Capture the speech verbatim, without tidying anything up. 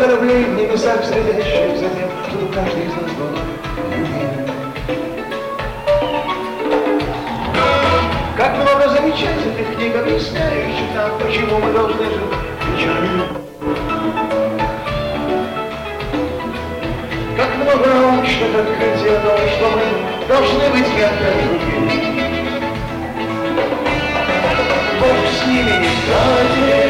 кораблей в небесах следящих за тем, чтобы каждый из нас был любим. Как много замечательных книг, объясняющих нам, почему мы должны жить вечерами. Как много научных открытий о том, что мы должны быть ярко другими. Бог с ними, не кстати.